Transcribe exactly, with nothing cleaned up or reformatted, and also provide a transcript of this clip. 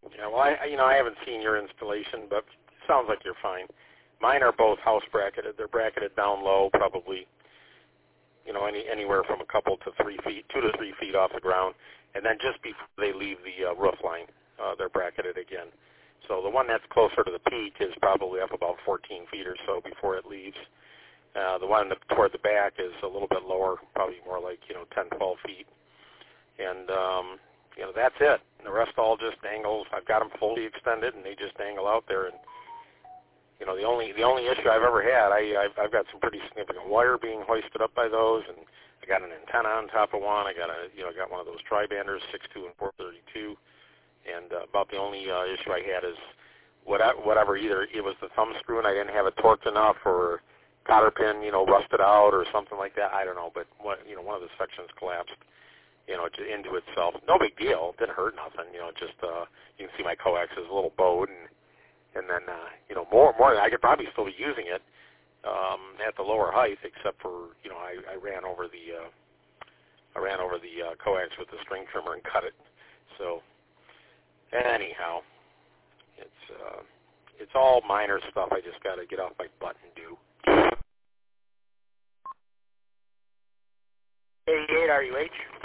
Yeah, well, I, you know, I haven't seen your installation, but it sounds like you're fine. Mine are both house bracketed. They're bracketed down low, probably, you know, any anywhere from a couple to three feet, two to three feet off the ground, and then just before they leave the uh, roof line, uh, they're bracketed again. So the one that's closer to the peak is probably up about fourteen feet or so before it leaves. Uh, the one that, toward the back is a little bit lower, probably more like, you know, ten, twelve feet. And, um, you know, that's it. And the rest all just angles. I've got them fully extended, and they just angle out there. And, you know, the only the only issue I've ever had, I, I've, I've got some pretty significant wire being hoisted up by those, and I got an antenna on top of one. I got a, you know, I got one of those tri-banders, six two and four thirty-two. And uh, about the only uh, issue I had is whatever, whatever, either it was the thumb screw and I didn't have it torqued enough, or cotter pin, you know, rusted out or something like that. I don't know, but what, you know, one of the sections collapsed, you know, into itself. No big deal. Didn't hurt nothing. You know, just uh, you can see my coax is a little bowed, and and then uh, you know, more more I could probably still be using it um, at the lower height, except for, you know, I, I ran over the uh, I ran over the uh, coax with the string trimmer and cut it. So anyhow, it's uh, it's all minor stuff. I just got to get off my butt and do. eighty-eight R U H.